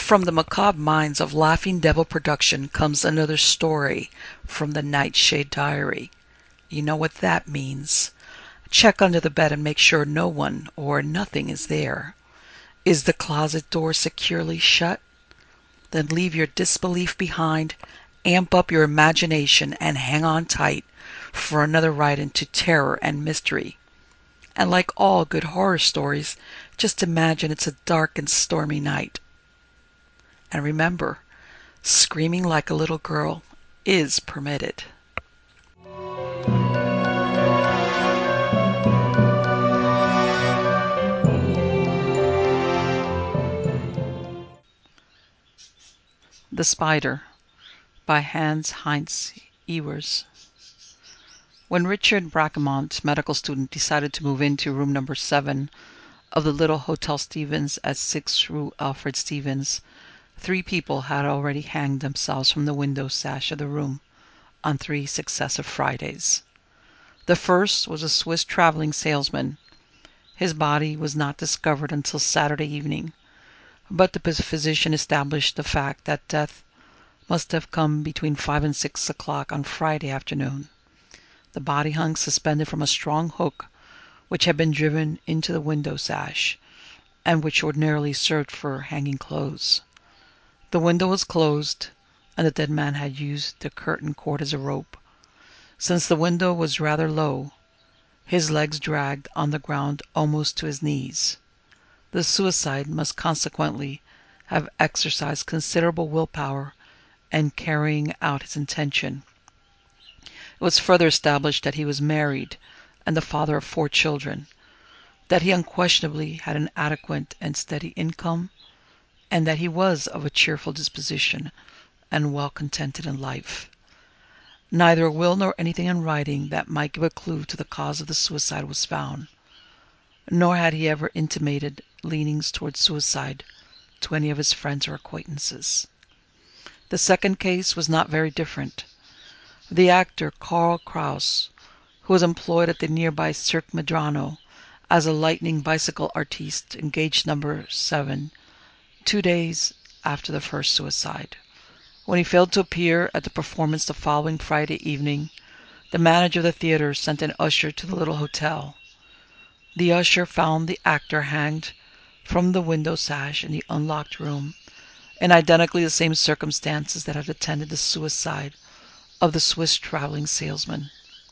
From the macabre minds of Laughing Devil Production comes another story from the Nightshade Diary. You know what that means. Check under the bed and make sure no one or nothing is there. Is the closet door securely shut? Then leave your disbelief behind, amp up your imagination, and hang on tight for another ride into terror and mystery. And like all good horror stories, just imagine it's a dark and stormy night. And remember, screaming like a little girl is permitted. The Spider by Hans Heinz Ewers. When Richard Bracamont, medical student, decided to move into room number 7 of the little Hotel Stevens at 6 Rue Alfred Stevens, 3 people had already hanged themselves from the window sash of the room on 3 successive Fridays. The first was a Swiss traveling salesman. His body was not discovered until Saturday evening, but the physician established the fact that death must have come between 5 and 6 o'clock on Friday afternoon. The body hung suspended from a strong hook which had been driven into the window sash, and which ordinarily served for hanging clothes. The window was closed, and the dead man had used the curtain cord as a rope. Since the window was rather low, his legs dragged on the ground almost to his knees. The suicide must consequently have exercised considerable willpower in carrying out his intention. It was further established that he was married and the father of 4 children, that he unquestionably had an adequate and steady income, and that he was of a cheerful disposition and well contented in life. Neither a will nor anything in writing that might give a clue to the cause of the suicide was found, nor had he ever intimated leanings towards suicide to any of his friends or acquaintances. The second case was not very different. The actor Karl Kraus, who was employed at the nearby Cirque Medrano as a lightning bicycle artiste, engaged number 7 2 days after the first suicide. When he failed to appear at the performance the following Friday evening, the manager of the theatre sent an usher to the little hotel. The usher found the actor hanged from the window sash in the unlocked room, in identically the same circumstances that had attended the suicide of the Swiss traveling salesman.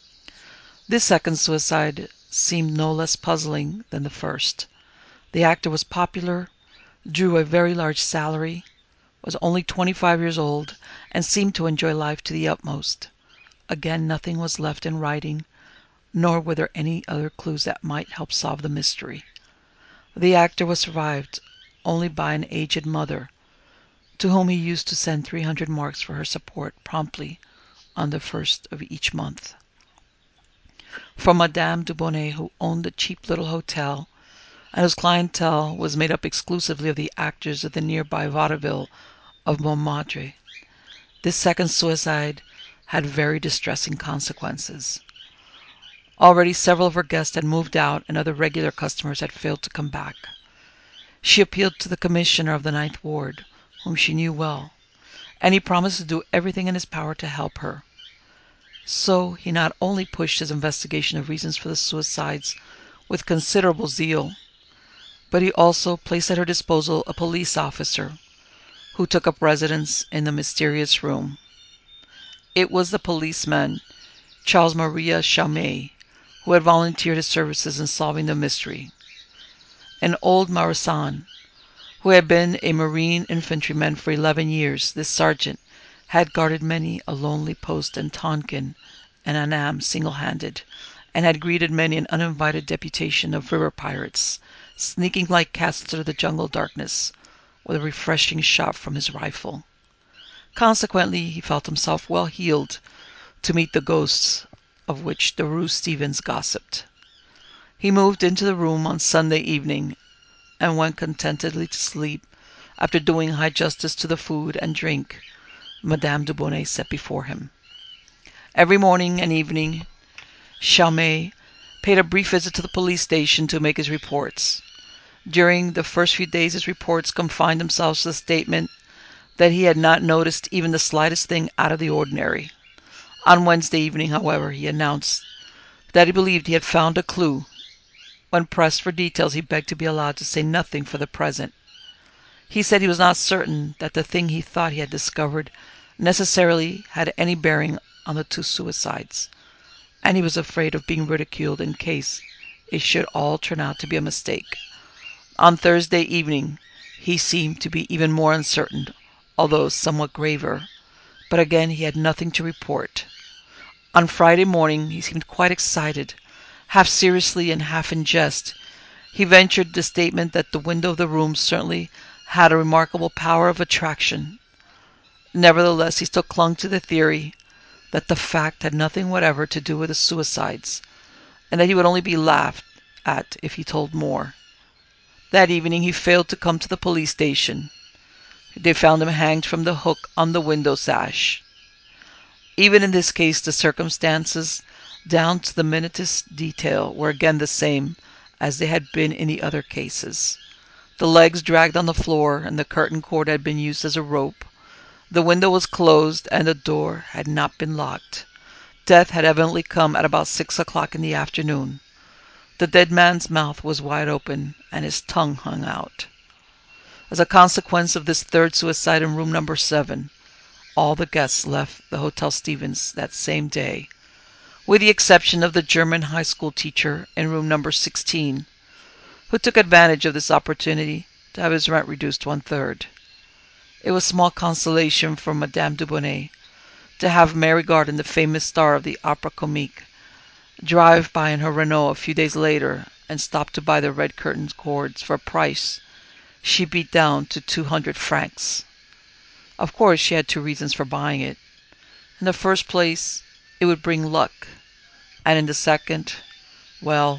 This second suicide seemed no less puzzling than the first. The actor was popular, drew a very large salary, was only 25 years old, and seemed to enjoy life to the utmost. Again, nothing was left in writing, nor were there any other clues that might help solve the mystery. The actor was survived only by an aged mother, to whom he used to send 300 marks for her support promptly on the 1st of each month. From Madame Dubonnet, who owned the cheap little hotel, and whose clientele was made up exclusively of the actors of the nearby vaudeville of Montmartre, this second suicide had very distressing consequences. Already several of her guests had moved out, and other regular customers had failed to come back. She appealed to the commissioner of the 9th Ward, whom she knew well, and he promised to do everything in his power to help her. So he not only pushed his investigation of reasons for the suicides with considerable zeal, but he also placed at her disposal a police officer who took up residence in the mysterious room. It was the policeman, Charles Maria Chalmet, who had volunteered his services in solving the mystery. An old Marsan, who had been a Marine infantryman for 11 years, this sergeant had guarded many a lonely post in Tonkin and Annam single-handed, and had greeted many an uninvited deputation of river pirates, sneaking like cats through the jungle darkness, with a refreshing shot from his rifle. Consequently, he felt himself well heeled to meet the ghosts of which the Rue Stevens gossiped. He moved into the room on Sunday evening, and went contentedly to sleep after doing high justice to the food and drink Madame Dubonnet set before him. Every morning and evening, Chalmet paid a brief visit to the police station to make his reports. During the first few days, his reports confined themselves to the statement that he had not noticed even the slightest thing out of the ordinary. On Wednesday evening, however, he announced that he believed he had found a clue. When pressed for details, he begged to be allowed to say nothing for the present. He said he was not certain that the thing he thought he had discovered necessarily had any bearing on the two suicides, and he was afraid of being ridiculed in case it should all turn out to be a mistake. On Thursday evening, he seemed to be even more uncertain, although somewhat graver, but again he had nothing to report. On Friday morning, he seemed quite excited. Half seriously and half in jest, he ventured the statement that the window of the room certainly had a remarkable power of attraction. Nevertheless, he still clung to the theory that the fact had nothing whatever to do with the suicides, and that he would only be laughed at if he told more. That evening he failed to come to the police station. They found him hanged from the hook on the window sash. Even in this case, the circumstances, down to the minutest detail, were again the same as they had been in the other cases. The legs dragged on the floor, and the curtain cord had been used as a rope. The window was closed, and the door had not been locked. Death had evidently come at about 6 o'clock in the afternoon. The dead man's mouth was wide open, and his tongue hung out. As a consequence of this third suicide in room number 7, all the guests left the Hotel Stevens that same day, with the exception of the German high school teacher in room number 16, who took advantage of this opportunity to have his rent reduced 1/3. It was small consolation for Madame Dubonnet to have Mary Garden, the famous star of the Opera Comique, drive by in her Renault a few days later and stop to buy the red curtain cords for a price she beat down to 200 francs. Of course, she had two reasons for buying it. In the first place, it would bring luck, and in the second, well,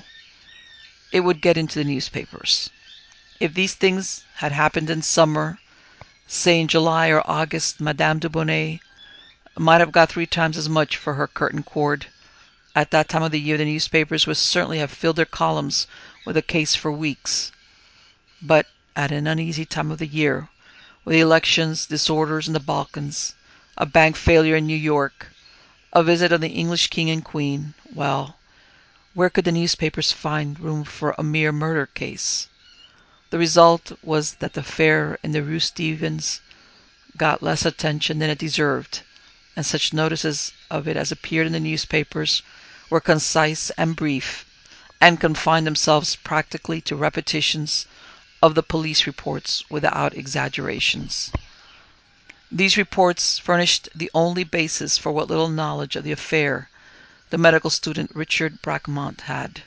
it would get into the newspapers. If these things had happened in summer, say in July or August, Madame Dubonnet might have got 3 times as much for her curtain cord. At that time of the year, the newspapers would certainly have filled their columns with a case for weeks. But at an uneasy time of the year, with the elections, disorders in the Balkans, a bank failure in New York, a visit of the English king and queen, well, where could the newspapers find room for a mere murder case? The result was that the affair in the Rue Stevens got less attention than it deserved, and such notices of it as appeared in the newspapers were concise and brief, and confined themselves practically to repetitions of the police reports without exaggerations. These reports furnished the only basis for what little knowledge of the affair the medical student Richard Bracquemont had.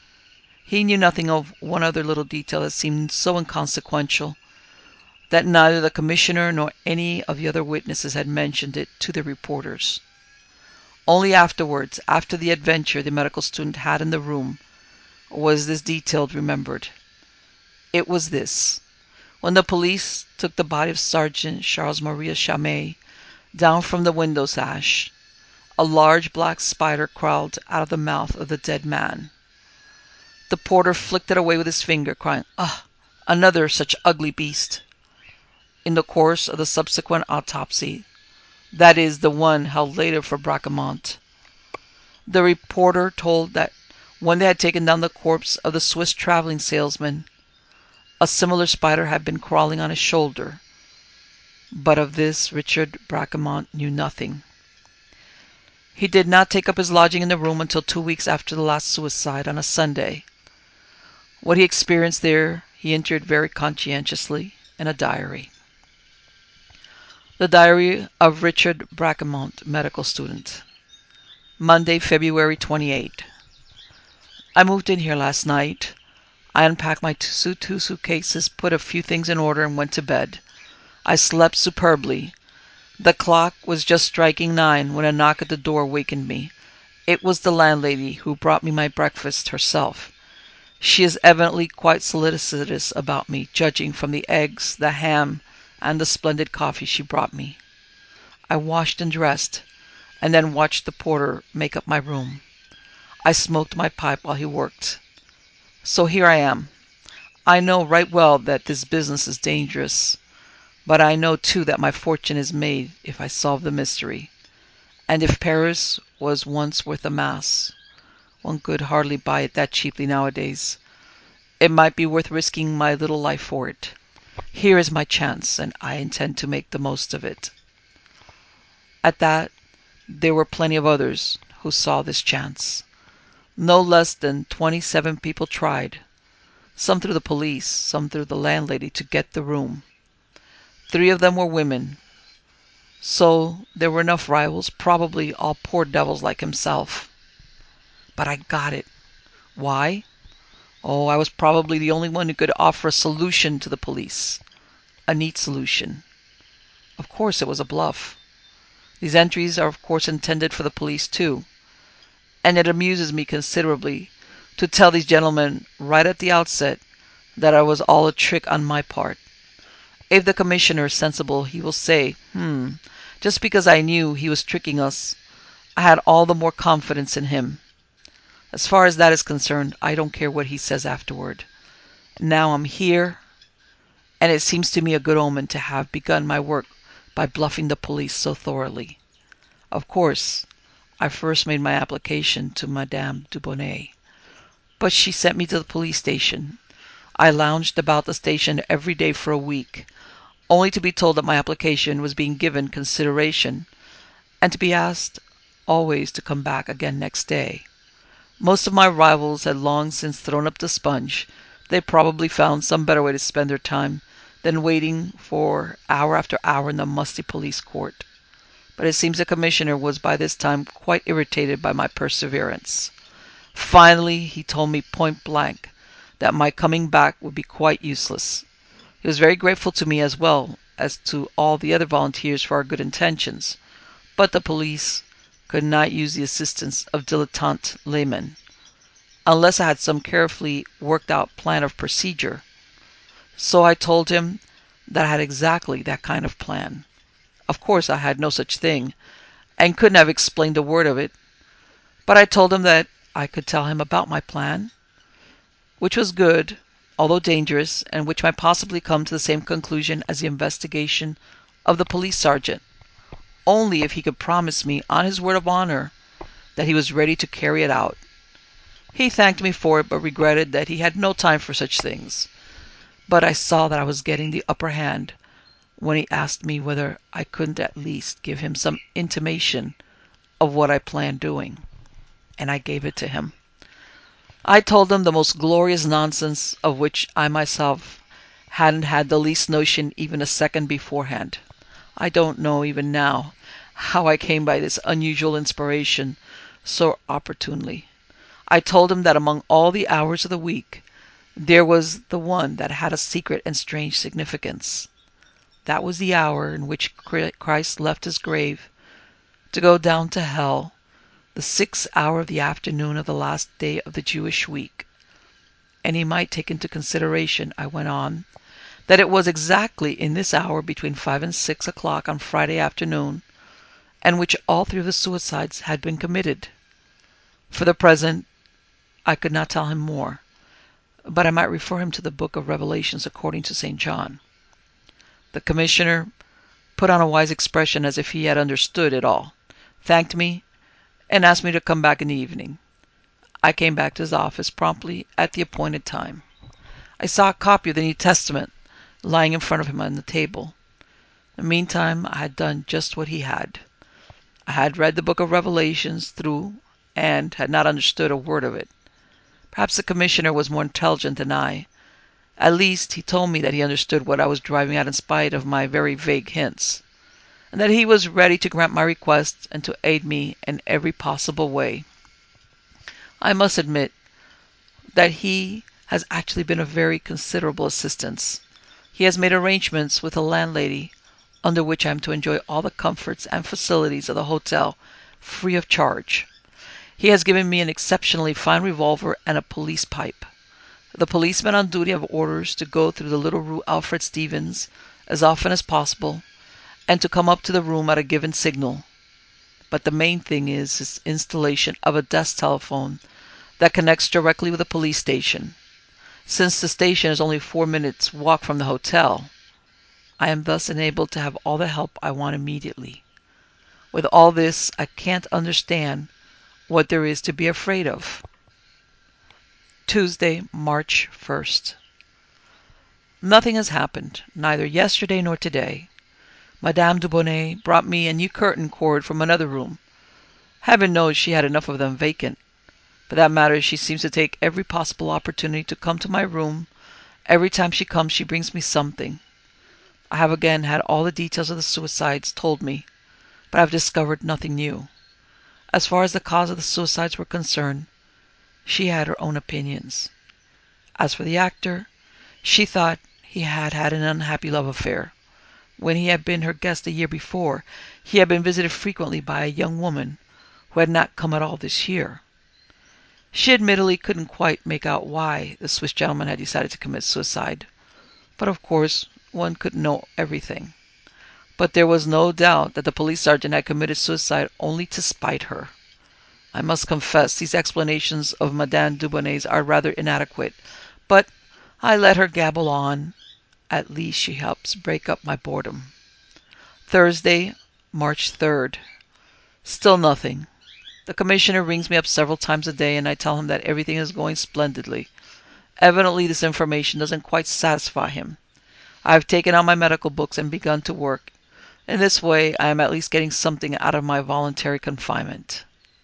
He knew nothing of one other little detail that seemed so inconsequential that neither the commissioner nor any of the other witnesses had mentioned it to the reporters. Only afterwards, after the adventure the medical student had in the room, was this detail remembered. It was this: when the police took the body of Sergeant Charles Maria Chamet down from the window sash, a large black spider crawled out of the mouth of the dead man. The porter flicked it away with his finger, crying, "Ah, another such ugly beast!" In the course of the subsequent autopsy, that is, the one held later for Bracquemont, the reporter told that when they had taken down the corpse of the Swiss traveling salesman, a similar spider had been crawling on his shoulder. But of this Richard Bracquemont knew nothing. He did not take up his lodging in the room until 2 weeks after the last suicide, on a Sunday. What he experienced there he entered very conscientiously in a diary. The Diary of Richard Bracquemont, medical student. Monday, February 28. I moved in here last night. I unpacked my two suitcases, put a few things in order, and went to bed. I slept superbly. The clock was just striking 9 when a knock at the door wakened me. It was the landlady, who brought me my breakfast herself. She is evidently quite solicitous about me, judging from the eggs, the ham, and the splendid coffee she brought me. I washed and dressed, and then watched the porter make up my room. I smoked my pipe while he worked. So here I am. I know right well that this business is dangerous, but I know too that my fortune is made if I solve the mystery. And if Paris was once worth a mass, one could hardly buy it that cheaply nowadays. It might be worth risking my little life for it. Here is my chance, and I intend to make the most of it." At that, there were plenty of others who saw this chance. No less than 27 people tried, some through the police, some through the landlady, to get the room. 3 of them were women, so there were enough rivals, probably all poor devils like himself. But I got it. Why? Oh, I was probably the only one who could offer a solution to the police. A neat solution. Of course it was a bluff. These entries are of course intended for the police too, and it amuses me considerably to tell these gentlemen right at the outset that it was all a trick on my part. If the commissioner is sensible, he will say, just because I knew he was tricking us, I had all the more confidence in him. As far as that is concerned, I don't care what he says afterward. Now I'm here, and it seems to me a good omen to have begun my work by bluffing the police so thoroughly. Of course, I first made my application to Madame Dubonnet, but she sent me to the police station. I lounged about the station every day for a week, only to be told that my application was being given consideration, and to be asked always to come back again next day. Most of my rivals had long since thrown up the sponge. They probably found some better way to spend their time than waiting for hour after hour in the musty police court. But it seems the commissioner was by this time quite irritated by my perseverance. Finally, he told me point blank that my coming back would be quite useless. He was very grateful to me as well as to all the other volunteers for our good intentions, but the police could not use the assistance of dilettante laymen, unless I had some carefully worked out plan of procedure. So I told him that I had exactly that kind of plan. Of course I had no such thing, and couldn't have explained a word of it, but I told him that I could tell him about my plan, which was good, although dangerous, and which might possibly come to the same conclusion as the investigation of the police sergeant, only if he could promise me on his word of honor that he was ready to carry it out. He thanked me for it, but regretted that he had no time for such things. But I saw that I was getting the upper hand when he asked me whether I couldn't at least give him some intimation of what I planned doing, and I gave it to him. I told him the most glorious nonsense of which I myself hadn't had the least notion even a second beforehand. I don't know even now how I came by this unusual inspiration so opportunely. I told him that among all the hours of the week, there was the one that had a secret and strange significance. That was the hour in which Christ left his grave to go down to hell, the 6th hour of the afternoon of the last day of the Jewish week. And he might take into consideration, I went on, that it was exactly in this hour between 5 and 6 o'clock on Friday afternoon, and which all 3 of the suicides had been committed. For the present, I could not tell him more, but I might refer him to the book of Revelations according to St. John. The commissioner put on a wise expression as if he had understood it all, thanked me, and asked me to come back in the evening. I came back to his office promptly at the appointed time. I saw a copy of the New Testament lying in front of him on the table. In the meantime, I had done just what he had. I had read the book of Revelations through and had not understood a word of it. Perhaps the commissioner was more intelligent than I. At least, he told me that he understood what I was driving at in spite of my very vague hints, and that he was ready to grant my request and to aid me in every possible way. I must admit that he has actually been of very considerable assistance. He has made arrangements with the landlady under which I am to enjoy all the comforts and facilities of the hotel free of charge. He has given me an exceptionally fine revolver and a police pipe. The policemen on duty have orders to go through the little Rue Alfred Stevens as often as possible, and to come up to the room at a given signal. But the main thing is his installation of a desk telephone that connects directly with the police station. Since the station is only 4 minutes walk from the hotel, I am thus enabled to have all the help I want immediately. With all this, I can't understand what there is to be afraid of. Tuesday, March 1st. Nothing has happened, neither yesterday nor today. Madame Dubonnet brought me a new curtain cord from another room. Heaven knows she had enough of them vacant. For that matter, she seems to take every possible opportunity to come to my room. Every time she comes, she brings me something. I have again had all the details of the suicides told me, but I have discovered nothing new. As far as the cause of the suicides were concerned, she had her own opinions. As for the actor, she thought he had had an unhappy love affair. When he had been her guest a year before, he had been visited frequently by a young woman who had not come at all this year. She admittedly couldn't quite make out why the Swiss gentleman had decided to commit suicide. But of course, one couldn't know everything. But there was no doubt that the police sergeant had committed suicide only to spite her. I must confess these explanations of Madame Dubonnet's are rather inadequate, but I let her gabble on. At least she helps break up my boredom. Thursday, March 3rd. Still nothing. The commissioner rings me up several times a day and I tell him that everything is going splendidly. Evidently this information doesn't quite satisfy him. I have taken out my medical books and begun to work. In this way, I am at least getting something out of my voluntary confinement.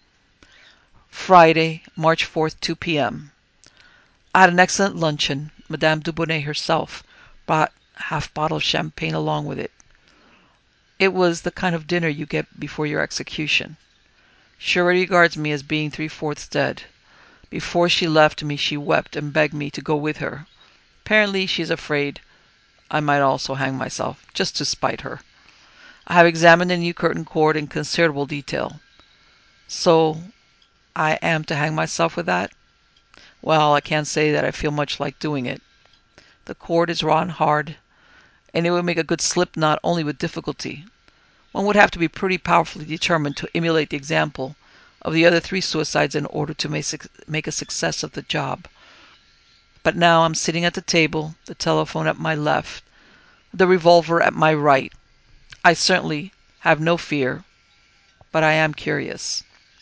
Friday, March 4th, 2 p.m. I had an excellent luncheon. Madame Dubonnet herself brought half a bottle of champagne along with it. It was the kind of dinner you get before your execution. She already regards me as being 3/4 dead. Before she left me, she wept and begged me to go with her. Apparently, she is afraid I might also hang myself, just to spite her. I have examined the new curtain cord in considerable detail. So, I am to hang myself with that? Well, I can't say that I feel much like doing it. The cord is raw and hard, and it would make a good slip knot only with difficulty. One would have to be pretty powerfully determined to emulate the example of the other 3 suicides in order to make a success of the job. But now I'm sitting at the table, the telephone at my left, the revolver at my right. I certainly have no fear, but I am curious.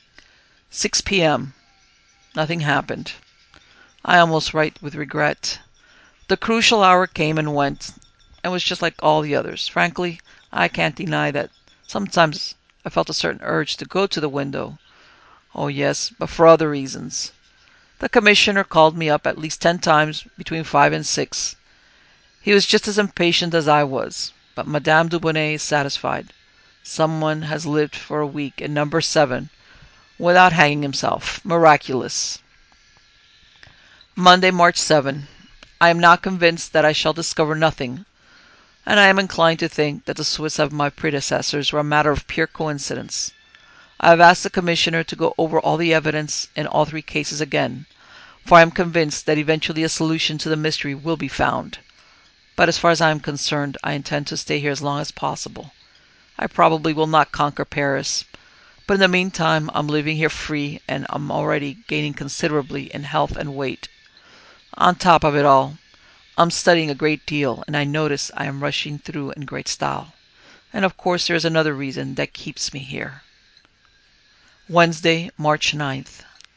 6 p.m. Nothing happened. I almost write with regret. The crucial hour came and went, and was just like all the others. Frankly, I can't deny that sometimes I felt a certain urge to go to the window. Oh yes, but for other reasons. The commissioner called me up at least 10 times between 5 and 6. He was just as impatient as I was, but Madame Dubonnet is satisfied. Someone has lived for a week in number 7 without hanging himself. Miraculous. Monday, March 7. I am not convinced that I shall discover nothing, and I am inclined to think that the suicides of my predecessors were a matter of pure coincidence. I have asked the commissioner to go over all the evidence in all 3 cases again, for I am convinced that eventually a solution to the mystery will be found. But as far as I am concerned, I intend to stay here as long as possible. I probably will not conquer Paris, but in the meantime I'm living here free and I'm already gaining considerably in health and weight. On top of it all, I'm studying a great deal and I notice I am rushing through in great style. And of course there is another reason that keeps me here. Wednesday, March 9th.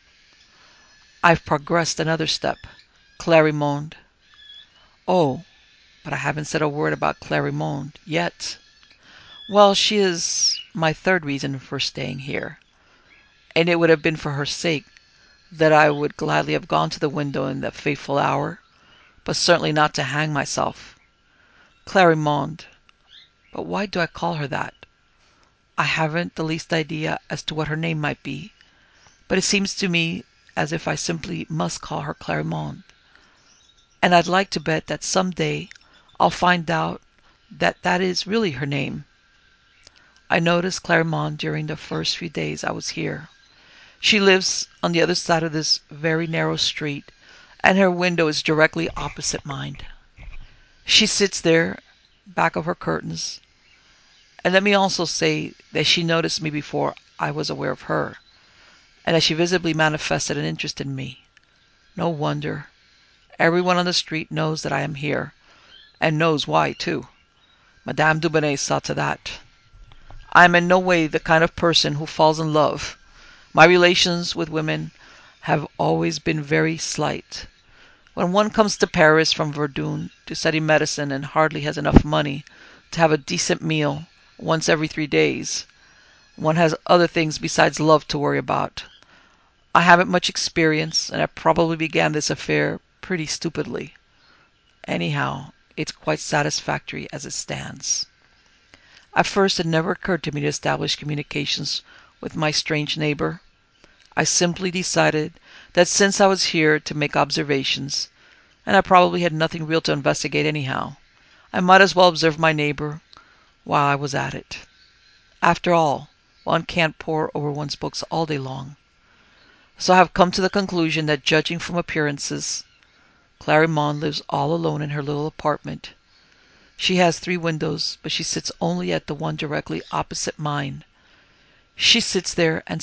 I've progressed another step. Clarimonde. Oh, but I haven't said a word about Clarimonde yet. Well, she is my 3rd reason for staying here. And it would have been for her sake that I would gladly have gone to the window in that fateful hour, but certainly not to hang myself. Clarimonde. But why do I call her that? I haven't the least idea as to what her name might be, but it seems to me as if I simply must call her Clarimonde. And I'd like to bet that some day I'll find out that that is really her name. I noticed Clarimonde during the first few days I was here. She lives on the other side of this very narrow street, and her window is directly opposite mine. She sits there, back of her curtains, and let me also say that she noticed me before I was aware of her, and that she visibly manifested an interest in me. No wonder. Everyone on the street knows that I am here, and knows why, too. Madame Dubonnet saw to that. I am in no way the kind of person who falls in love. My relations with women have always been very slight. When one comes to Paris from Verdun to study medicine and hardly has enough money to have a decent meal once every 3 days, one has other things besides love to worry about. I haven't much experience, and I probably began this affair pretty stupidly. Anyhow, it's quite satisfactory as it stands. At first, it never occurred to me to establish communications with my strange neighbor. I simply decided that since I was here to make observations, and I probably had nothing real to investigate anyhow, I might as well observe my neighbor while I was at it. After all, one can't pore over one's books all day long. So I have come to the conclusion that, judging from appearances, Clarimonde lives all alone in her little apartment. She has 3 windows, but she sits only at the one directly opposite mine. She sits there and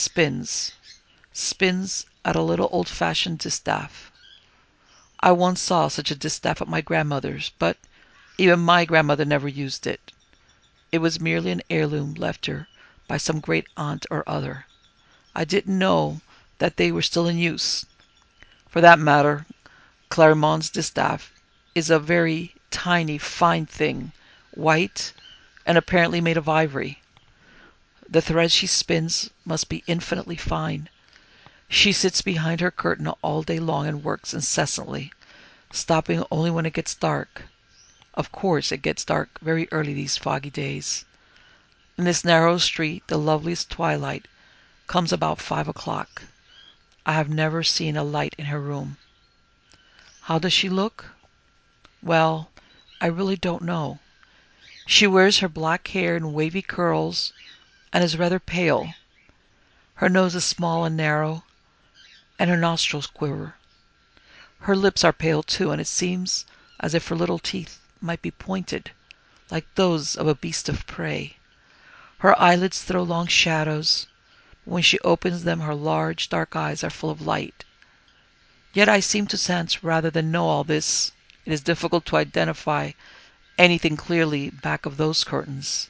spins at a little old-fashioned distaff. I once saw such a distaff at my grandmother's, but even my grandmother never used it. It was merely an heirloom left her by some great aunt or other. I didn't know that they were still in use. For that matter, Clarimonde's distaff is a very tiny, fine thing, white, and apparently made of ivory. The thread she spins must be infinitely fine. She sits behind her curtain all day long and works incessantly, stopping only when it gets dark. Of course, it gets dark very early these foggy days. In this narrow street, the loveliest twilight comes about 5 o'clock. I have never seen a light in her room. How does she look? Well, I really don't know. She wears her black hair in wavy curls and is rather pale. Her nose is small and narrow, and her nostrils quiver. Her lips are pale too, and it seems as if her little teeth might be pointed, like those of a beast of prey. Her eyelids throw long shadows. When she opens them, her large, dark eyes are full of light. Yet I seem to sense rather than know all this. It is difficult to identify anything clearly back of those curtains.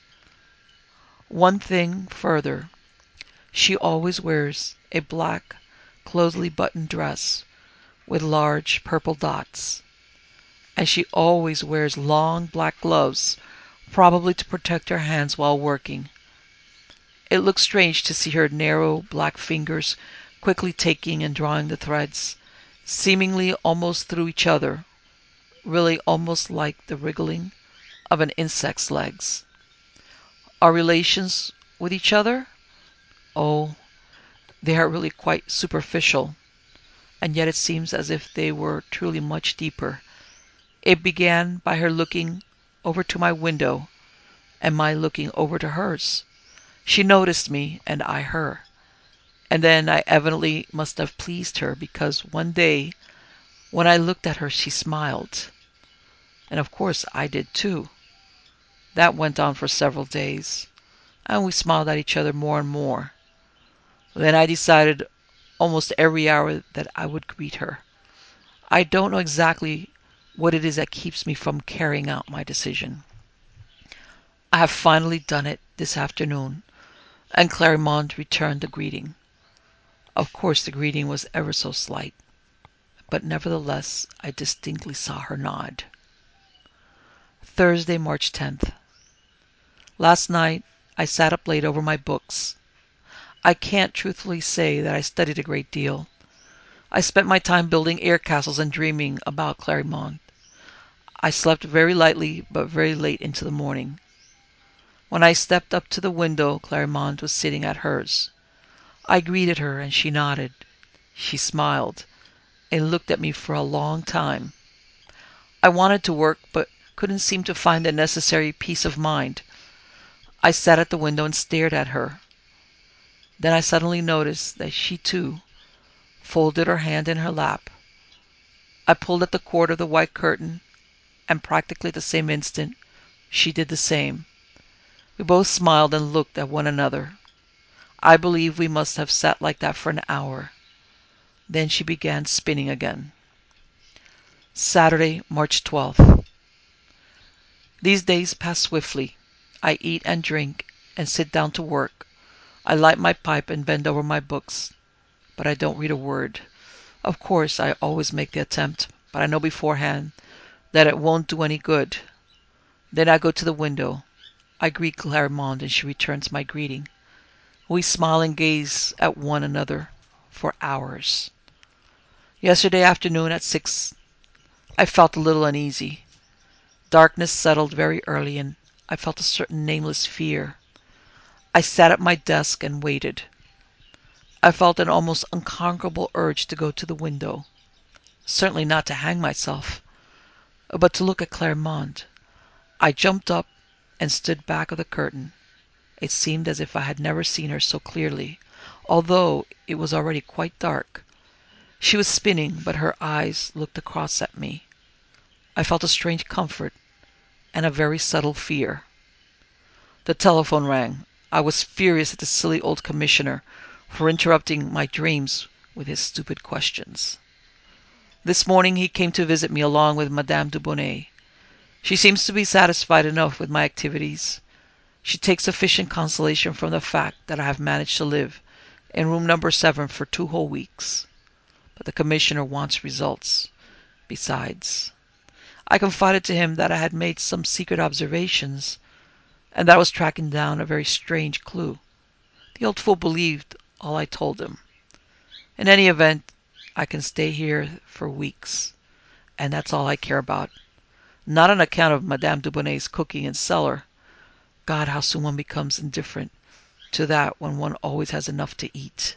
One thing further. She always wears a black, closely buttoned dress with large purple dots, and she always wears long black gloves, probably to protect her hands while working. It looks strange to see her narrow black fingers quickly taking and drawing the threads, seemingly almost through each other, really almost like the wriggling of an insect's legs. Our relations with each other? Oh, they are really quite superficial, and yet it seems as if they were truly much deeper. It began by her looking over to my window, and my looking over to hers. She noticed me, and I her. And then I evidently must have pleased her, because one day, when I looked at her, she smiled. And of course I did too. That went on for several days, and we smiled at each other more and more. Then I decided almost every hour that I would greet her. I don't know exactly what it is that keeps me from carrying out my decision. I have finally done it this afternoon, and Clarimonde returned the greeting. Of course the greeting was ever so slight, but nevertheless I distinctly saw her nod. Thursday, March 10th. Last night I sat up late over my books. I can't truthfully say that I studied a great deal. I spent my time building air castles and dreaming about Clarimonde. I slept very lightly, but very late into the morning. When I stepped up to the window, Clarimonde was sitting at hers. I greeted her, and she nodded. She smiled, and looked at me for a long time. I wanted to work, but couldn't seem to find the necessary peace of mind. I sat at the window and stared at her. Then I suddenly noticed that she, too, folded her hand in her lap. I pulled at the cord of the white curtain, and practically at the same instant she did the same. We both smiled and looked at one another. I believe we must have sat like that for an hour. Then she began spinning again. Saturday, March 12th. These days pass swiftly. I eat and drink and sit down to work. I light my pipe and bend over my books, but I don't read a word. Of course, I always make the attempt, but I know beforehand that it won't do any good. Then I go to the window. I greet Clarimonde and she returns my greeting. We smile and gaze at one another for hours. Yesterday afternoon at 6, I felt a little uneasy. Darkness settled very early and I felt a certain nameless fear. I sat at my desk and waited. I felt an almost unconquerable urge to go to the window. Certainly not to hang myself, but to look at Clarimonde. I jumped up and stood back of the curtain. It seemed as if I had never seen her so clearly, although it was already quite dark. She was spinning, but her eyes looked across at me. I felt a strange comfort and a very subtle fear. The telephone rang. I was furious at the silly old commissioner for interrupting my dreams with his stupid questions. This morning he came to visit me along with Madame Dubonnet. She seems to be satisfied enough with my activities. She takes sufficient consolation from the fact that I have managed to live in room number 7 for 2 whole weeks. But the commissioner wants results. Besides, I confided to him that I had made some secret observations and that I was tracking down a very strange clue. The old fool believed all I told him. In any event, I can stay here for weeks, and that's all I care about. Not on account of Madame Dubonnet's cooking and cellar. God, how soon one becomes indifferent to that when one always has enough to eat.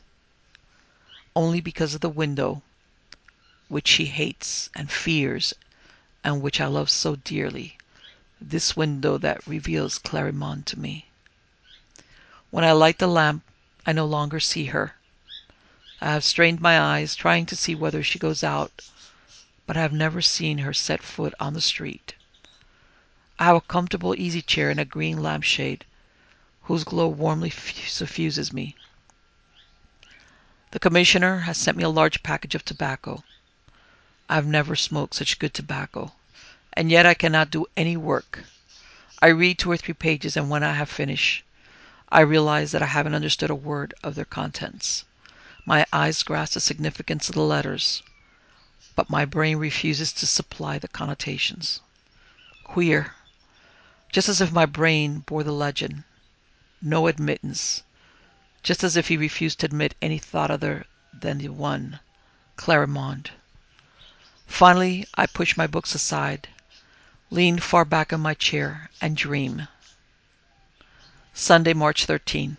Only because of the window, which she hates and fears, and which I love so dearly. This window that reveals Clarimonde to me. When I light the lamp, I no longer see her. I have strained my eyes, trying to see whether she goes out, but I have never seen her set foot on the street. I have a comfortable easy chair and a green lampshade, whose glow warmly suffuses me. The commissioner has sent me a large package of tobacco. I have never smoked such good tobacco, and yet I cannot do any work. I read 2 or 3 pages, and when I have finished, I realize that I haven't understood a word of their contents. My eyes grasp the significance of the letters, but my brain refuses to supply the connotations. Queer. Just as if my brain bore the legend, no admittance. Just as if he refused to admit any thought other than the one, Clarimonde. Finally, I push my books aside, lean far back in my chair, and dream. Sunday, March 13.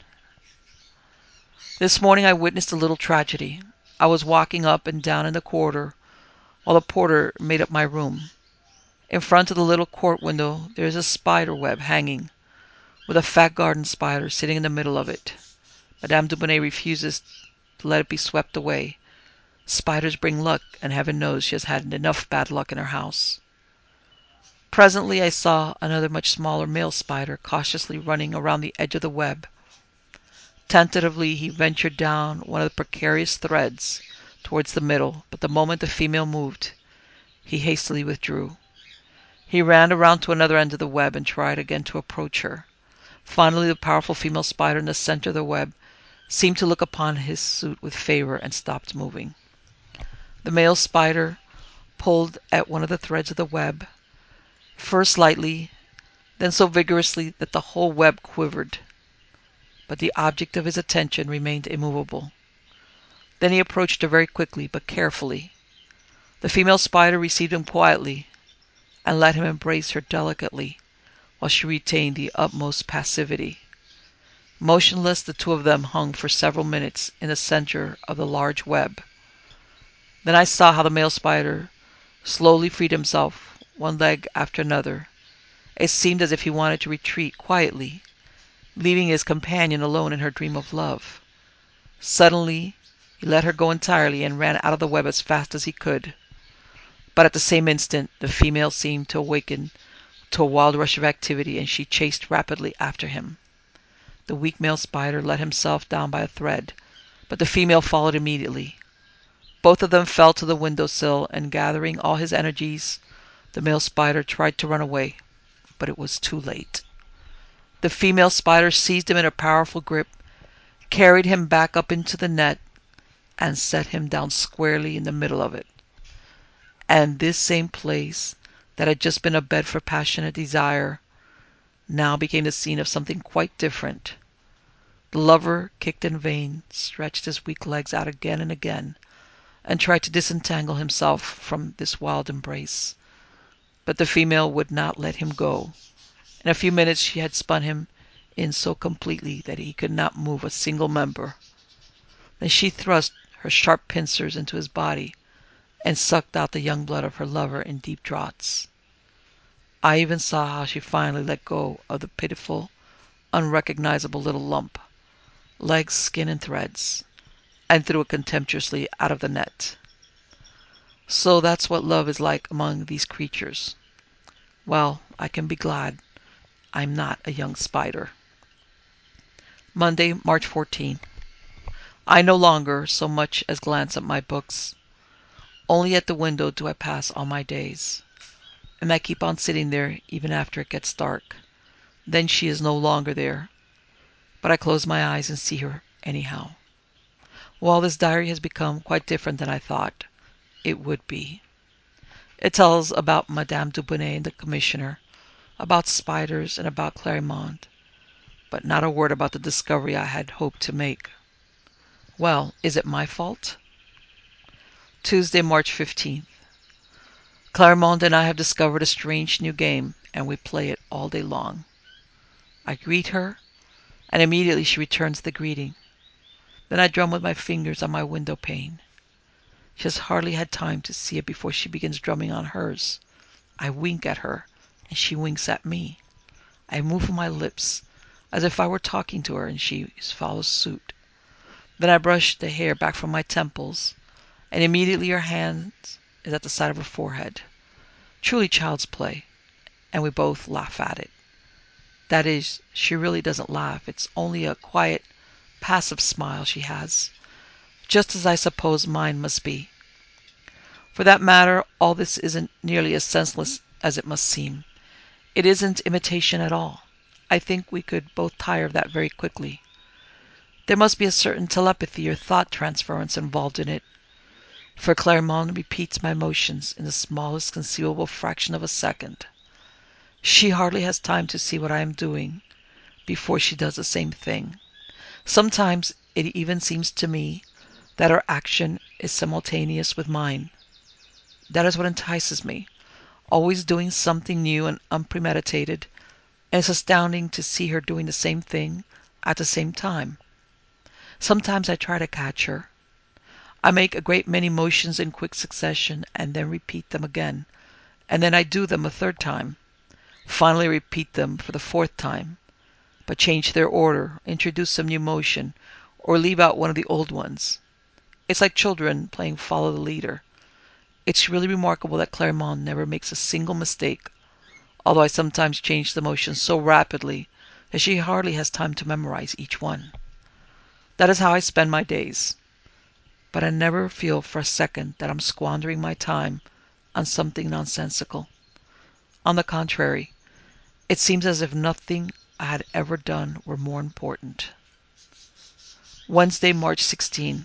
This morning I witnessed a little tragedy. I was walking up and down in the corridor while the porter made up my room. In front of the little court window there is a spider web hanging, with a fat garden spider sitting in the middle of it. Madame Dubonnet refuses to let it be swept away. Spiders bring luck, and heaven knows she has had enough bad luck in her house. Presently I saw another much smaller male spider cautiously running around the edge of the web. Tentatively he ventured down one of the precarious threads towards the middle, but the moment the female moved, he hastily withdrew. He ran around to another end of the web and tried again to approach her. Finally, the powerful female spider in the center of the web seemed to look upon his suit with favor and stopped moving. The male spider pulled at one of the threads of the web, first lightly, then so vigorously that the whole web quivered. But the object of his attention remained immovable. Then he approached her very quickly but carefully. The female spider received him quietly and let him embrace her delicately, while she retained the utmost passivity. Motionless, the 2 of them hung for several minutes in the center of the large web. Then I saw how the male spider slowly freed himself, one leg after another. It seemed as if he wanted to retreat quietly, leaving his companion alone in her dream of love. Suddenly, he let her go entirely and ran out of the web as fast as he could. But at the same instant, the female seemed to awaken to a wild rush of activity, and she chased rapidly after him. The weak male spider let himself down by a thread, but the female followed immediately. Both of them fell to the windowsill, and gathering all his energies, the male spider tried to run away, but it was too late. The female spider seized him in a powerful grip, carried him back up into the net, and set him down squarely in the middle of it. And this same place that had just been a bed for passionate desire now became the scene of something quite different. The lover kicked in vain, stretched his weak legs out again and again, and tried to disentangle himself from this wild embrace. But the female would not let him go. In a few minutes she had spun him in so completely that he could not move a single member. Then she thrust her sharp pincers into his body and sucked out the young blood of her lover in deep draughts. I even saw how she finally let go of the pitiful, unrecognizable little lump, legs, skin, and threads, and threw it contemptuously out of the net. So that's what love is like among these creatures. Well, I can be glad I'm not a young spider. Monday, March 14. I no longer so much as glance at my books. Only at the window do I pass all my days. And I keep on sitting there even after it gets dark. Then she is no longer there. But I close my eyes and see her anyhow. Well, this diary has become quite different than I thought it would be. It tells about Madame Dubonnet and the Commissioner, about spiders, and about Claremont, but not a word about the discovery I had hoped to make. Well, is it my fault? Tuesday, March 15th. Claremont and I have discovered a strange new game, and we play it all day long. I greet her, and immediately she returns the greeting. Then I drum with my fingers on my window pane. She has hardly had time to see it before she begins drumming on hers. I wink at her, and she winks at me. I move my lips as if I were talking to her, and she follows suit. Then I brush the hair back from my temples, and immediately her hand is at the side of her forehead. Truly child's play, and we both laugh at it. That is, she really doesn't laugh. It's only a quiet, passive smile she has, just as I suppose mine must be. For that matter, all this isn't nearly as senseless as it must seem. It isn't imitation at all. I think we could both tire of that very quickly. There must be a certain telepathy or thought transference involved in it, for Claremont repeats my motions in the smallest conceivable fraction of a second. She hardly has time to see what I am doing before she does the same thing. Sometimes it even seems to me that her action is simultaneous with mine. That is what entices me, always doing something new and unpremeditated, and it's astounding to see her doing the same thing at the same time. Sometimes I try to catch her. I make a great many motions in quick succession and then repeat them again, and then I do them a third time, finally repeat them for the fourth time, but change their order, introduce some new motion, or leave out one of the old ones. It's like children playing follow the leader. It's really remarkable that Claremont never makes a single mistake, although I sometimes change the motion so rapidly that she hardly has time to memorize each one. That is how I spend my days. But I never feel for a second that I'm squandering my time on something nonsensical. On the contrary, it seems as if nothing I had ever done were more important. Wednesday, March 16.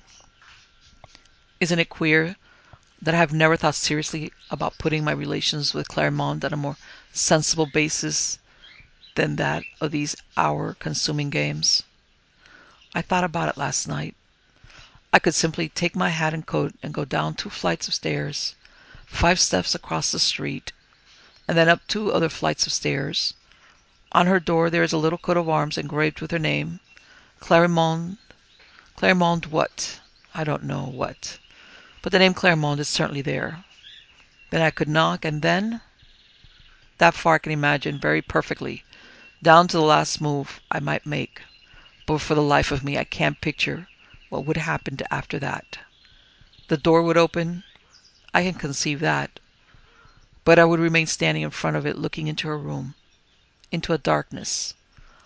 Isn't it queer that I have never thought seriously about putting my relations with Claremont on a more sensible basis than that of these hour-consuming games? I thought about it last night. I could simply take my hat and coat and go down 2 flights of stairs, 5 steps across the street, and then up 2 other flights of stairs. On her door there is a little coat of arms engraved with her name, Claremont. Claremont what? I don't know what. But the name Claremont is certainly there. Then I could knock, and then... That far I can imagine very perfectly, down to the last move I might make. But for the life of me I can't picture what would happen after that. The door would open, I can conceive that, but I would remain standing in front of it looking into her room, into a darkness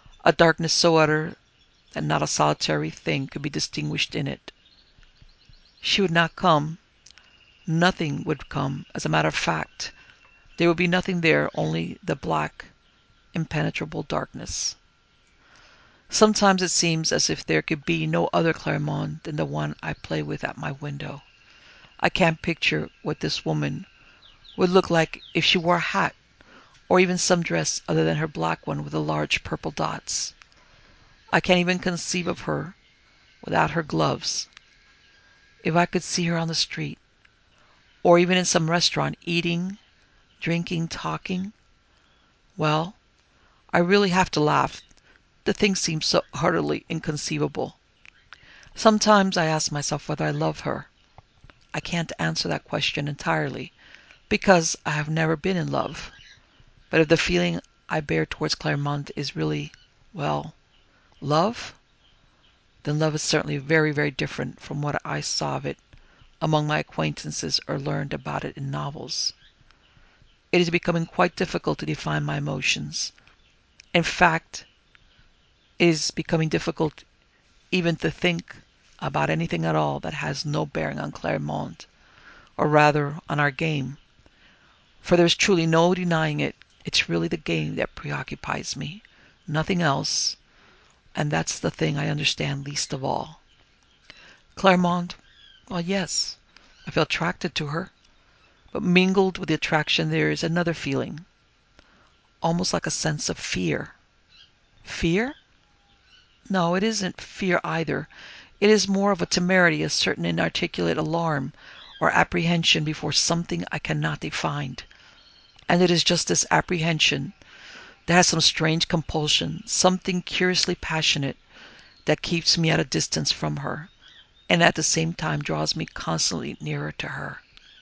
so utter that not a solitary thing could be distinguished in it. She would not come. Nothing would come. As a matter of fact, there would be nothing there, only the black, impenetrable darkness. Sometimes it seems as if there could be no other Claremont than the one I play with at my window. I can't picture what this woman would look like if she wore a hat, or even some dress other than her black one with the large purple dots. I can't even conceive of her without her gloves. If I could see her on the street, or even in some restaurant, eating, drinking, talking, well, I really have to laugh. The thing seems so utterly inconceivable. Sometimes I ask myself whether I love her. I can't answer that question entirely, because I have never been in love. But if the feeling I bear towards Claremont is really, well, love, then love is certainly very, very different from what I saw of it among my acquaintances or learned about it in novels. It is becoming quite difficult to define my emotions. In fact, it is becoming difficult even to think about anything at all that has no bearing on Claremont, or rather on our game. For there's truly no denying it. It's really the game that preoccupies me. Nothing else. And that's the thing I understand least of all. Claremont, well, yes, I feel attracted to her. But mingled with the attraction there is another feeling, almost like a sense of fear. Fear? No, it isn't fear either. It is more of a temerity, a certain inarticulate alarm or apprehension before something I cannot define. And it is just this apprehension that has some strange compulsion, something curiously passionate that keeps me at a distance from her, and at the same time draws me constantly nearer to her.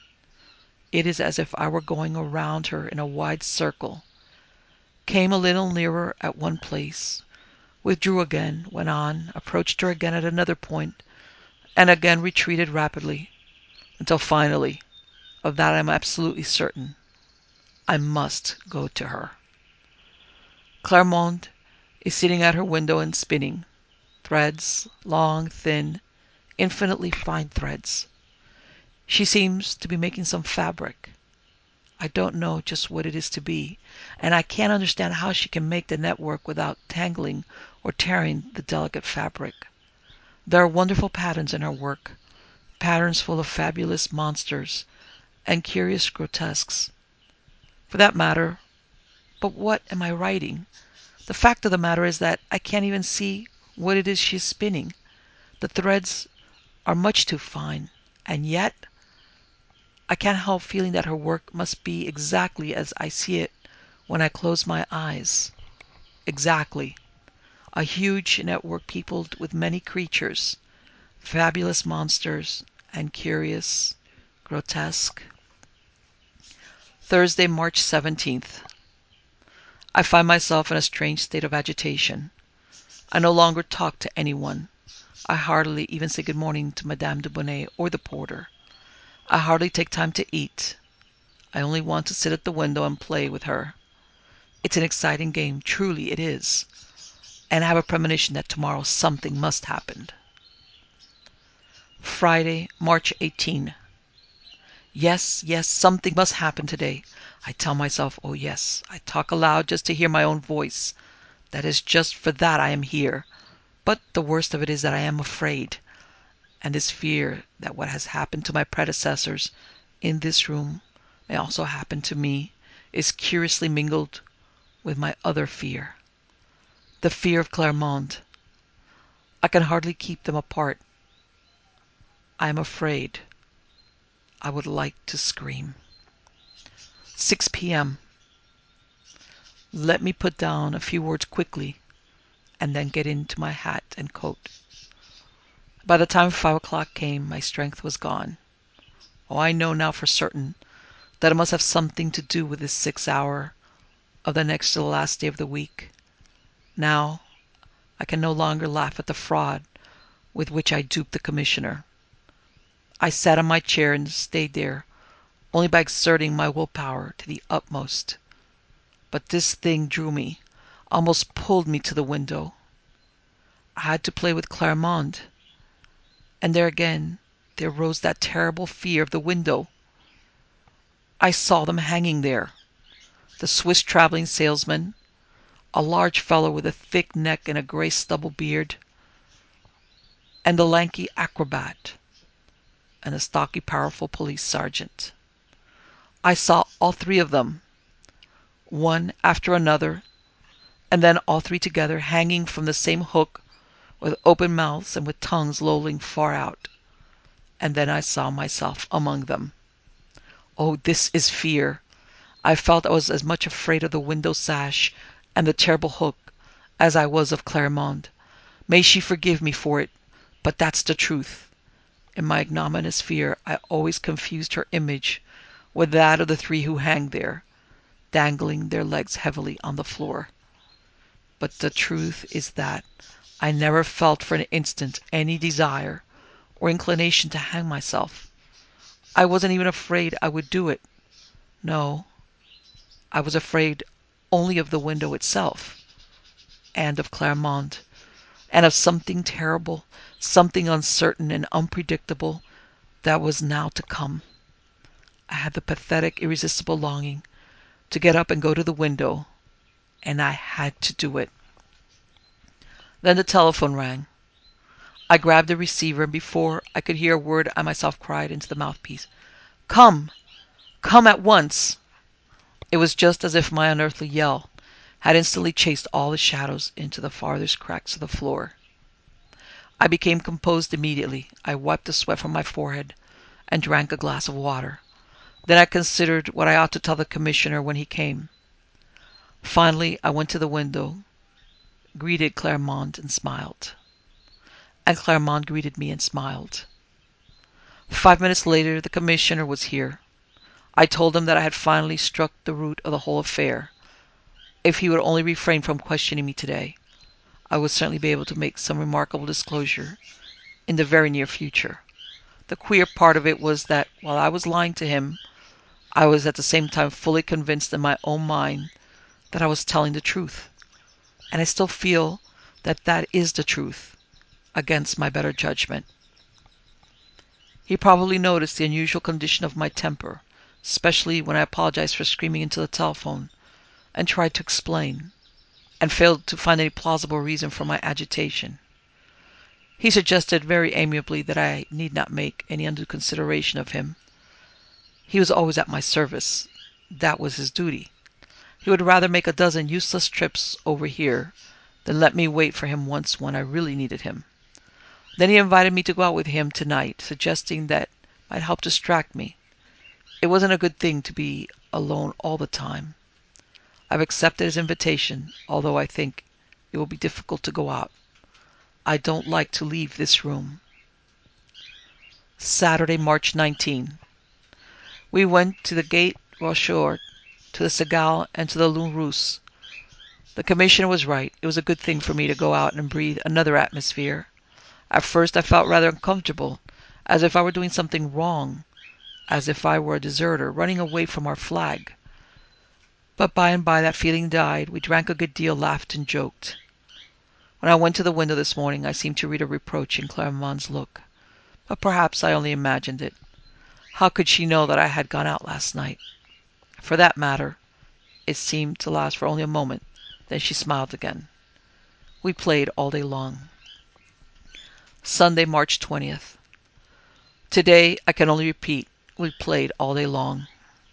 It is as if I were going around her in a wide circle, came a little nearer at one place, withdrew again, went on, approached her again at another point, and again retreated rapidly, until finally, of that I am absolutely certain, I must go to her. Claremont is sitting at her window and spinning. Threads, long, thin, infinitely fine threads. She seems to be making some fabric. I don't know just what it is to be, and I can't understand how she can make the network without tangling or tearing the delicate fabric. There are wonderful patterns in her work, patterns full of fabulous monsters and curious grotesques. For that matter, but what am I writing? The fact of the matter is that I can't even see what it is she is spinning. The threads are much too fine, and yet I can't help feeling that her work must be exactly as I see it when I close my eyes. Exactly. A huge network peopled with many creatures, fabulous monsters, and curious, grotesque. Thursday, March 17th. I find myself in a strange state of agitation. I no longer talk to anyone. I hardly even say good morning to Madame de Bonnet or the porter. I hardly take time to eat. I only want to sit at the window and play with her. It's an exciting game, truly it is. And I have a premonition that tomorrow something must happen. Friday, March 18. Yes, yes, something must happen today. I tell myself, oh yes. I talk aloud just to hear my own voice. That is just for that I am here. But the worst of it is that I am afraid. And this fear that what has happened to my predecessors in this room may also happen to me is curiously mingled with my other fear. The fear of Claremont. I can hardly keep them apart. I am afraid. I would like to scream. 6 p.m. Let me put down a few words quickly and then get into my hat and coat. By the time 5 o'clock came, my strength was gone. Oh, I know now for certain that it must have something to do with this 6th hour of the next to the last day of the week. Now, I can no longer laugh at the fraud with which I duped the commissioner. I sat on my chair and stayed there, only by exerting my willpower to the utmost. But this thing drew me, almost pulled me to the window. I had to play with Claremont. And there again, there rose that terrible fear of the window. I saw them hanging there. The Swiss traveling salesman, a large fellow with a thick neck and a grey stubble beard, and the lanky acrobat, and the stocky, powerful police sergeant. I saw all three of them, one after another, and then all three together, hanging from the same hook, with open mouths and with tongues lolling far out. And then I saw myself among them. Oh, this is fear! I felt I was as much afraid of the window sash and the terrible hook as I was of Clairmont. May she forgive me for it, but that's the truth. In my ignominious fear, I always confused her image with that of the three who hang there, dangling their legs heavily on the floor. But the truth is that I never felt for an instant any desire or inclination to hang myself. I wasn't even afraid I would do it. No, I was afraid only of the window itself, and of Clairmont, and of something terrible, something uncertain and unpredictable that was now to come. I had the pathetic, irresistible longing to get up and go to the window, and I had to do it. Then the telephone rang. I grabbed the receiver, and before I could hear a word, I myself cried into the mouthpiece, "Come! Come at once!" It was just as if my unearthly yell had instantly chased all the shadows into the farthest cracks of the floor. I became composed immediately. I wiped the sweat from my forehead and drank a glass of water. Then I considered what I ought to tell the commissioner when he came. Finally, I went to the window, greeted Clairmont and smiled. And Clairmont greeted me and smiled. 5 minutes later, the commissioner was here. I told him that I had finally struck the root of the whole affair. If he would only refrain from questioning me today, I would certainly be able to make some remarkable disclosure in the very near future. The queer part of it was that while I was lying to him, I was at the same time fully convinced in my own mind that I was telling the truth. And I still feel that that is the truth, against my better judgment. He probably noticed the unusual condition of my temper, especially when I apologized for screaming into the telephone, and tried to explain, and failed to find any plausible reason for my agitation. He suggested very amiably that I need not make any undue consideration of him. He was always at my service. That was his duty. He would rather make a dozen useless trips over here than let me wait for him once when I really needed him. Then he invited me to go out with him tonight, suggesting that might help distract me. It wasn't a good thing to be alone all the time. I've accepted his invitation, although I think it will be difficult to go out. I don't like to leave this room. Saturday, March 19. We went to the Gate Rocheur, to the Cigale, and to the Lune Rousse. The commissioner was right. It was a good thing for me to go out and breathe another atmosphere. At first I felt rather uncomfortable, as if I were doing something wrong, as if I were a deserter, running away from our flag. But by and by that feeling died. We drank a good deal, laughed and joked. When I went to the window this morning, I seemed to read a reproach in Clairmont's look. But perhaps I only imagined it. How could she know that I had gone out last night? For that matter, it seemed to last for only a moment. Then she smiled again. We played all day long. Sunday, March 20th. Today, I can only repeat, we played all day long.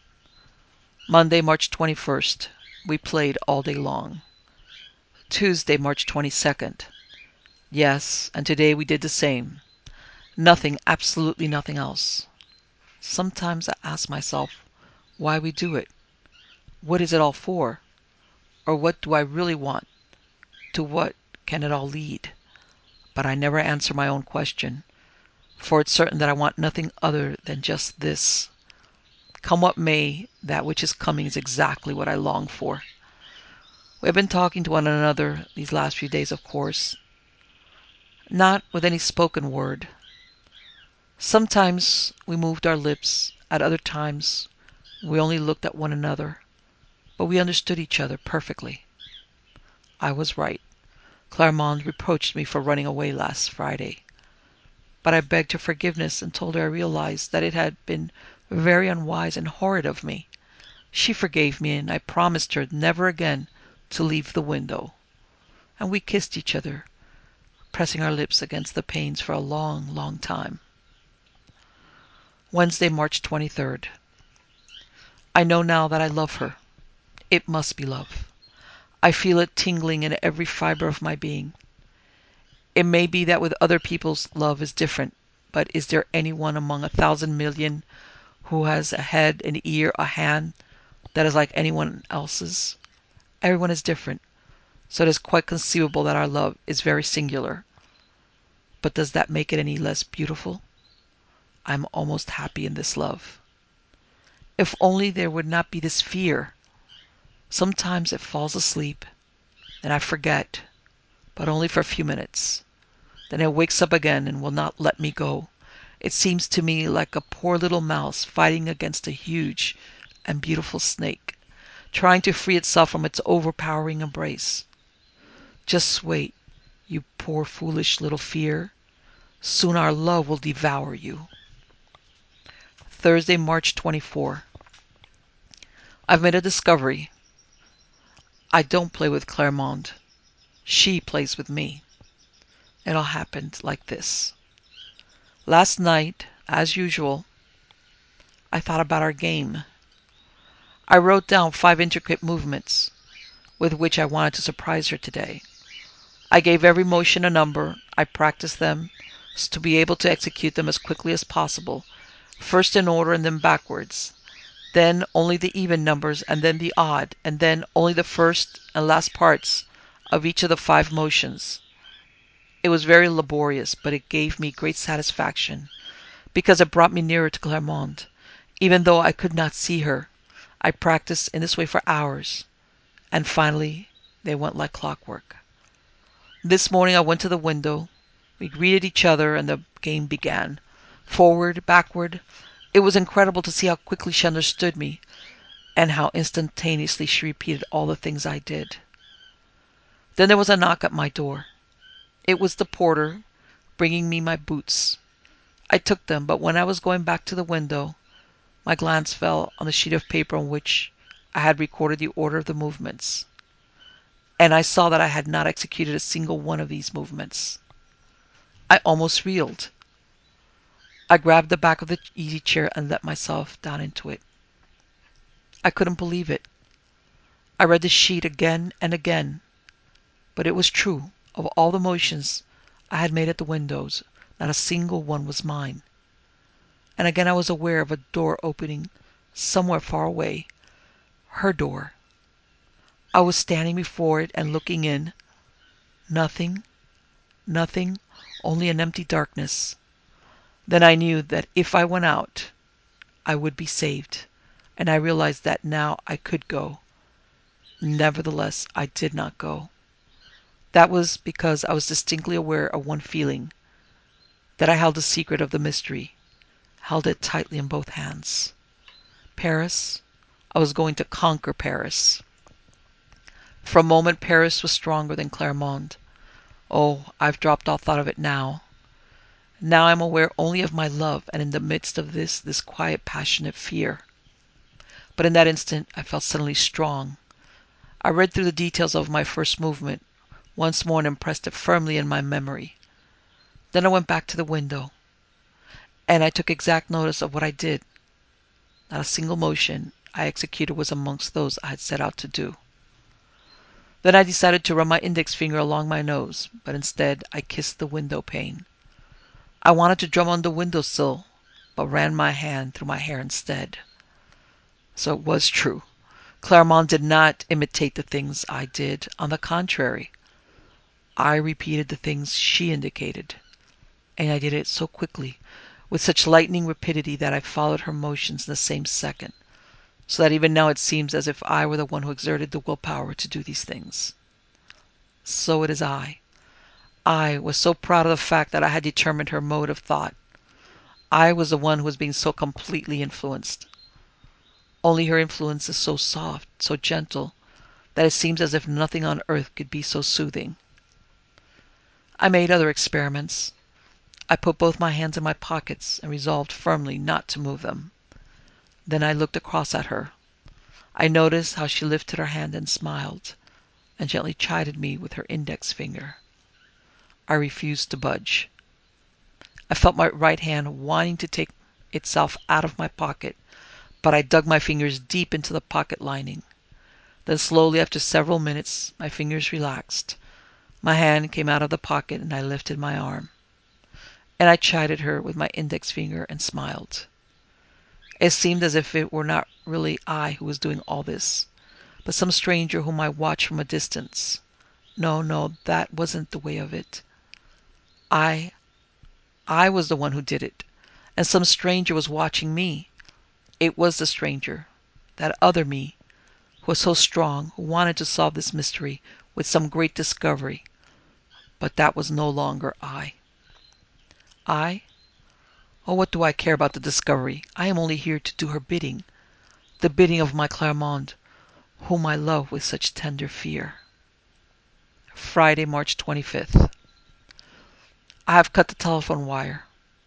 Monday, March 21st. We played all day long. Tuesday, March 22nd. Yes, and today we did the same. Nothing, absolutely nothing else. Sometimes I ask myself why we do it. What is it all for? Or what do I really want? To what can it all lead? But I never answer my own question, for it's certain that I want nothing other than just this. Come what may, that which is coming is exactly what I long for. We have been talking to one another these last few days, of course, not with any spoken word. Sometimes we moved our lips, at other times we only looked at one another, but we understood each other perfectly. I was right. Clairmont reproached me for running away last Friday. but I begged her forgiveness and told her I realized that it had been very unwise and horrid of me. She forgave me, and I promised her never again to leave the window. And we kissed each other, pressing our lips against the panes for a long, long time. Wednesday, March 23rd. I know now that I love her. It must be love. I feel it tingling in every fiber of my being. It may be that with other people's love is different, but is there anyone among 1,000,000,000 who has a head, an ear, a hand that is like anyone else's? Everyone is different, so it is quite conceivable that our love is very singular. But does that make it any less beautiful? I am almost happy in this love. If only there would not be this fear. Sometimes it falls asleep, and I forget, but only for a few minutes. Then it wakes up again and will not let me go. It seems to me like a poor little mouse fighting against a huge and beautiful snake, trying to free itself from its overpowering embrace. Just wait, you poor foolish little fear. Soon our love will devour you. Thursday, March 24. I've made a discovery. I don't play with Claremont. She plays with me. It all happened like this. Last night, as usual, I thought about our game. I wrote down 5 intricate movements with which I wanted to surprise her today. I gave every motion a number. I practiced them so to be able to execute them as quickly as possible, first in order and then backwards. Then only the even numbers and then the odd, and then only the first and last parts of each of the 5 motions. It was very laborious, but it gave me great satisfaction, because it brought me nearer to Claremont. Even though I could not see her, I practiced in this way for hours, and finally they went like clockwork. This morning I went to the window. We greeted each other, and the game began. Forward, backward. It was incredible to see how quickly she understood me, and how instantaneously she repeated all the things I did. Then there was a knock at my door. It was the porter, bringing me my boots. I took them, but when I was going back to the window, my glance fell on the sheet of paper on which I had recorded the order of the movements, and I saw that I had not executed a single one of these movements. I almost reeled. I grabbed the back of the easy chair and let myself down into it. I couldn't believe it. I read the sheet again and again, but it was true. Of all the motions I had made at the windows, not a single one was mine. And again I was aware of a door opening somewhere far away. Her door. I was standing before it and looking in. Nothing, nothing, only an empty darkness. Then I knew that if I went out, I would be saved, and I realized that now I could go. Nevertheless, I did not go. That was because I was distinctly aware of one feeling, that I held the secret of the mystery, held it tightly in both hands. Paris. I was going to conquer Paris. For a moment Paris was stronger than Claremont. Oh, I've dropped all thought of it now. Now I'm aware only of my love, and in the midst of this quiet, passionate fear. But in that instant I felt suddenly strong. I read through the details of my first movement once more and impressed it firmly in my memory. Then I went back to the window, and I took exact notice of what I did. Not a single motion I executed was amongst those I had set out to do. Then I decided to run my index finger along my nose, but instead I kissed the window pane. I wanted to drum on the window sill, but ran my hand through my hair instead. So it was true. Claremont did not imitate the things I did. On the contrary, I repeated the things she indicated, and I did it so quickly, with such lightning rapidity, that I followed her motions in the same second, so that even now it seems as if I were the one who exerted the willpower to do these things. So it is I. I was so proud of the fact that I had determined her mode of thought. I was the one who was being so completely influenced. Only her influence is so soft, so gentle, that it seems as if nothing on earth could be so soothing. I made other experiments. I put both my hands in my pockets and resolved firmly not to move them. Then I looked across at her. I noticed how she lifted her hand and smiled, and gently chided me with her index finger. I refused to budge. I felt my right hand wanting to take itself out of my pocket, but I dug my fingers deep into the pocket lining. Then slowly, after several minutes, my fingers relaxed. My hand came out of the pocket and I lifted my arm. And I chided her with my index finger and smiled. It seemed as if it were not really I who was doing all this, but some stranger whom I watched from a distance. No, that wasn't the way of it. I I was the one who did it, and some stranger was watching me. It was the stranger, that other me, who was so strong, who wanted to solve this mystery with some great discovery. But that was no longer I. I? Oh, what do I care about the discovery? I am only here to do her bidding, the bidding of my Clermont, whom I love with such tender fear. Friday, March 25th. I have cut the telephone wire.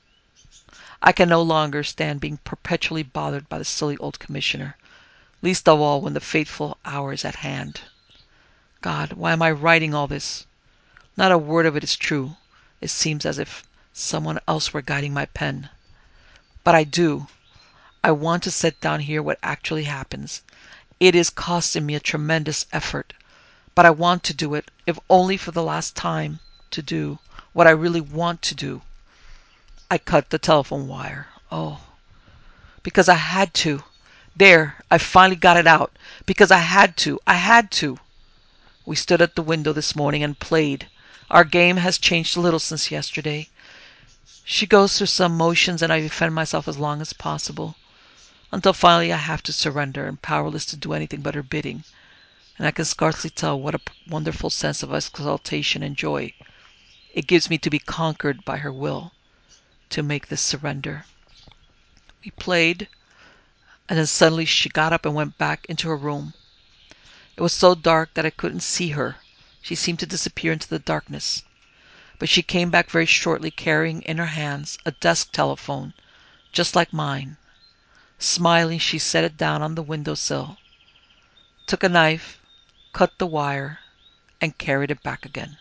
I can no longer stand being perpetually bothered by the silly old commissioner, least of all when the fateful hour is at hand. God, why am I writing all this? Not a word of it is true. It seems as if someone else were guiding my pen. But I do. I want to set down here what actually happens. It is costing me a tremendous effort, but I want to do it, if only for the last time, to do what I really want to do. I cut the telephone wire. Oh, because I had to. There, I finally got it out. Because I had to. I had to. We stood at the window this morning and played. Our game has changed a little since yesterday. She goes through some motions and I defend myself as long as possible, until finally I have to surrender and powerless to do anything but her bidding. And I can scarcely tell what a wonderful sense of exaltation and joy it gives me to be conquered by her will, to make this surrender. We played, and then suddenly she got up and went back into her room. It was so dark that I couldn't see her. She seemed to disappear into the darkness. But she came back very shortly carrying in her hands a desk telephone, just like mine. Smiling, she set it down on the windowsill, took a knife, cut the wire, and carried it back again.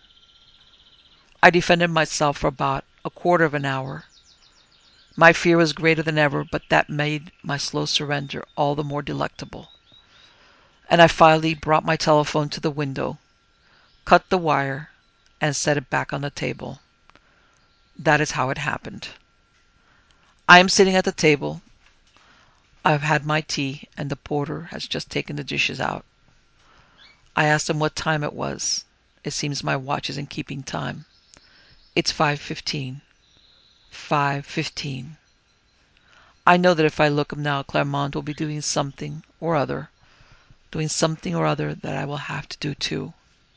I defended myself for about a quarter of an hour. My fear was greater than ever, but that made my slow surrender all the more delectable. And I finally brought my telephone to the window, cut the wire, and set it back on the table. That is how it happened. I am sitting at the table. I have had my tea, and the porter has just taken the dishes out. I asked him what time it was. It seems my watch isn't keeping time. It's 5:15. 5:15. I know that if I look up now, Clermont will be doing something or other that I will have to do too.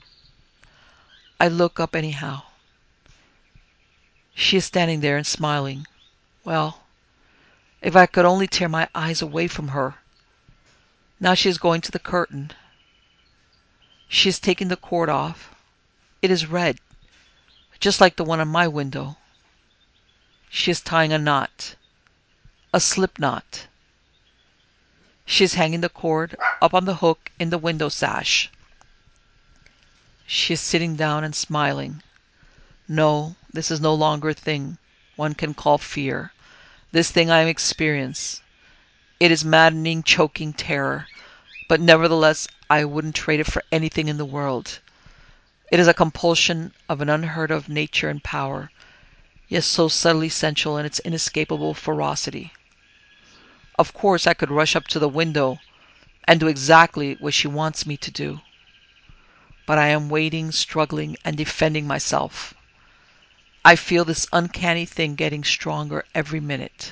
I look up anyhow. She is standing there and smiling. Well, if I could only tear my eyes away from her. Now she is going to the curtain. She is taking the cord off. It is red, just like the one on my window. She is tying a knot, a slip knot. She is hanging the cord up on the hook in the window sash. She is sitting down and smiling. No, this is no longer a thing one can call fear. This thing I am experiencing. It is maddening, choking terror, but nevertheless I wouldn't trade it for anything in the world. It is a compulsion of an unheard of nature and power, yet so subtly sensual in its inescapable ferocity. Of course I could rush up to the window and do exactly what she wants me to do. But I am waiting, struggling, and defending myself. I feel this uncanny thing getting stronger every minute.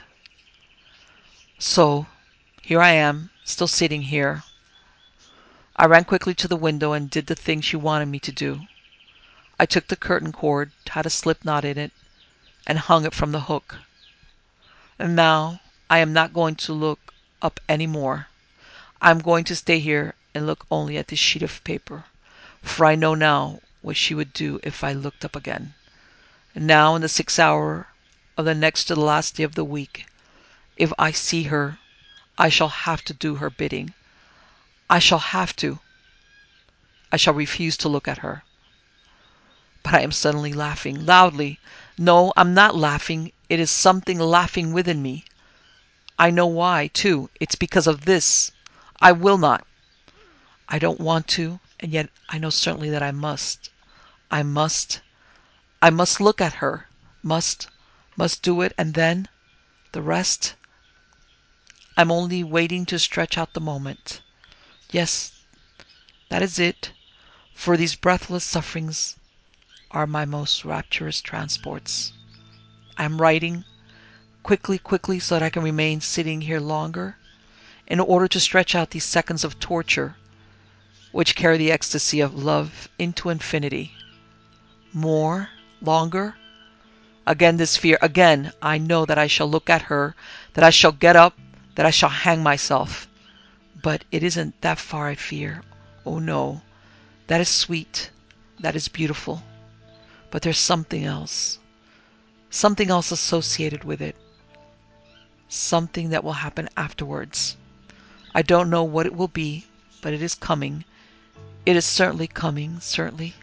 So, here I am, still sitting here. I ran quickly to the window and did the thing she wanted me to do. I took the curtain cord, tied a slip knot in it, and hung it from the hook. And now I am not going to look up any more. I am going to stay here and look only at this sheet of paper, for I know now what she would do if I looked up again. And now, in the 6th hour of the next to the last day of the week. If I see her, I shall have to do her bidding. I shall have to. I shall refuse to look at her. But I am suddenly laughing, loudly. No, I'm not laughing. It is something laughing within me. I know why, too. It's because of this. I will not. I don't want to, and yet I know certainly that I must. I must. I must look at her. Must do it, and then the rest. I'm only waiting to stretch out the moment. Yes, that is it. For these breathless sufferings are my most rapturous transports. I am writing quickly, quickly, so that I can remain sitting here longer, in order to stretch out these seconds of torture, which carry the ecstasy of love into infinity. More, longer. Again this fear. Again I know that I shall look at her, that I shall get up, that I shall hang myself. But it isn't that far I fear. Oh no, that is sweet, that is beautiful. But there's something else associated with it. Something that will happen afterwards. I don't know what it will be, but it is coming. It is certainly coming, certainly.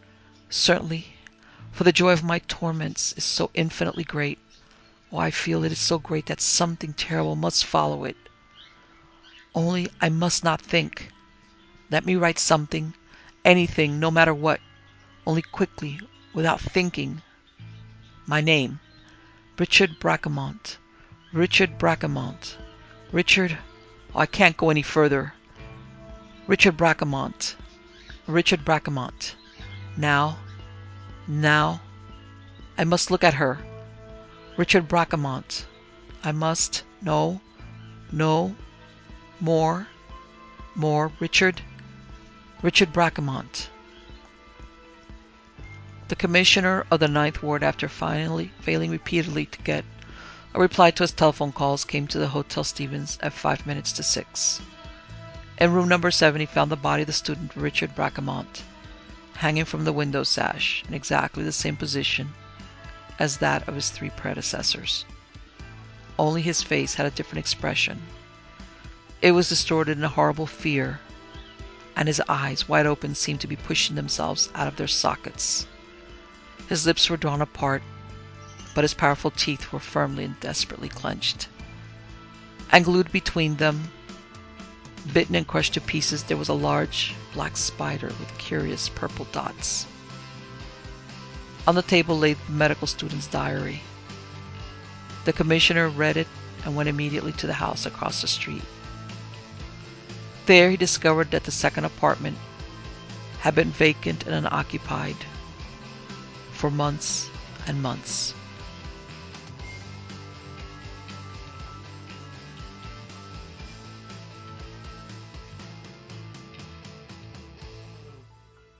For the joy of my torments is so infinitely great. Oh, I feel it is so great that something terrible must follow it. Only I must not think. Let me write something, anything, no matter what, only quickly, without thinking. My name, Richard Bracamont. Richard Bracamont. Richard, oh, I can't go any further. Richard Bracamont. Richard Bracamont. Now, I must look at her. Richard Bracamont. I must, no, more, Richard Bracamont. The commissioner of the Ninth Ward, after finally failing repeatedly to get a reply to his telephone calls, came to the Hotel Stevens at 5 minutes to 6. In room number 7 he found the body of the student Richard Bracamont, hanging from the window sash in exactly the same position as that of his 3 predecessors. Only his face had a different expression. It was distorted in a horrible fear, and his eyes, wide open, seemed to be pushing themselves out of their sockets. His lips were drawn apart, but his powerful teeth were firmly and desperately clenched. And glued between them, bitten and crushed to pieces, there was a large black spider with curious purple dots. On the table lay the medical student's diary. The commissioner read it and went immediately to the house across the street. There he discovered that the second apartment had been vacant and unoccupied for months and months.